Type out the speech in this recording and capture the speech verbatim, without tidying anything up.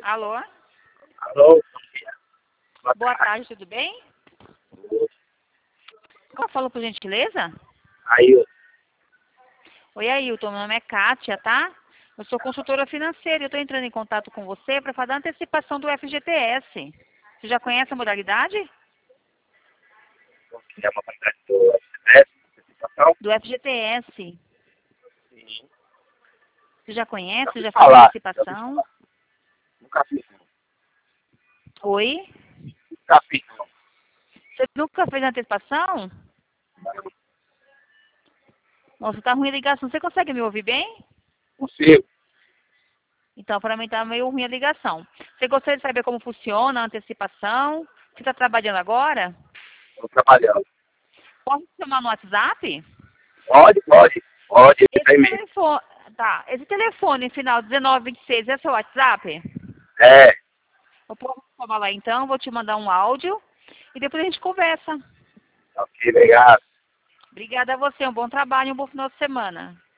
Alô? Alô, bom dia. Boa Boa tarde. tarde, tudo bem? Como falou, por gentileza? Aí, eu- Oi, Ailton, meu nome é Kátia, tá? Eu sou consultora financeira e eu estou entrando em contato com você para fazer a antecipação do F G T S. Você já conhece a modalidade? que é uma quantidade do S S, antecipação. Do F G T S. Sim. Você já conhece? Já Você ouvi já fez falar, já ouvi antecipação? falar. Nunca fiz, não. Oi? Nunca fiz, não. Você nunca fez antecipação? Não Nossa, tá ruim a ligação. Você consegue me ouvir bem? consigo. Então, para mim tá meio ruim a ligação. Você gostaria de saber como funciona a antecipação? Você está trabalhando agora? Estou trabalhando. Posso te chamar no WhatsApp? Pode, pode. Pode, esse Esse aí mesmo. telefone, tá, esse telefone final dezenove vinte e seis é seu WhatsApp? É. Eu posso chamar lá então, vou te mandar um áudio e depois a gente conversa. Ok, obrigado. Obrigada a você, um bom trabalho e um bom final de semana.